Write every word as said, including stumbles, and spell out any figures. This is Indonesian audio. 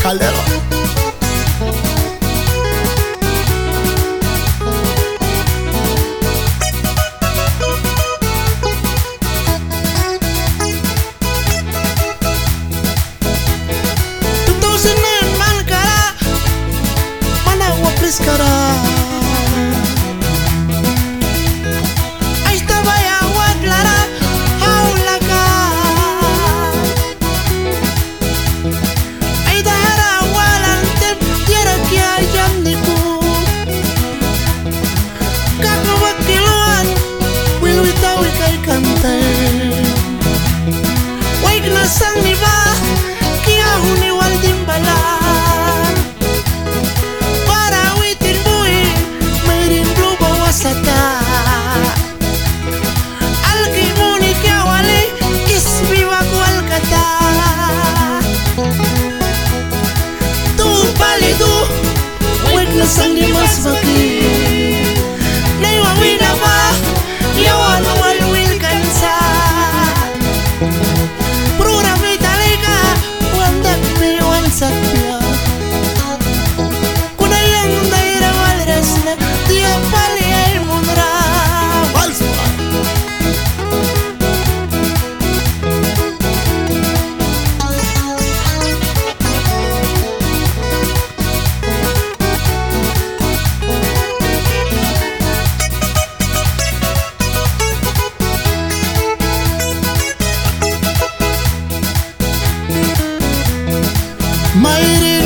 Caldero. Sekarang Aista baya wadlara haulaka Aida hara walantem tiara kia jamniku Kakak wakiluan wilwitawi kai kante Waik nasang niba kia huni waldimbala Sata Alkimuni kiawali ismi waku alkata Tu palidu Wek nasang di mas baki Naiwa winaba Yawan walwil kansa Prura vitalika Wandak mi wansatya Kunayang daira walresna Dia pali Mairi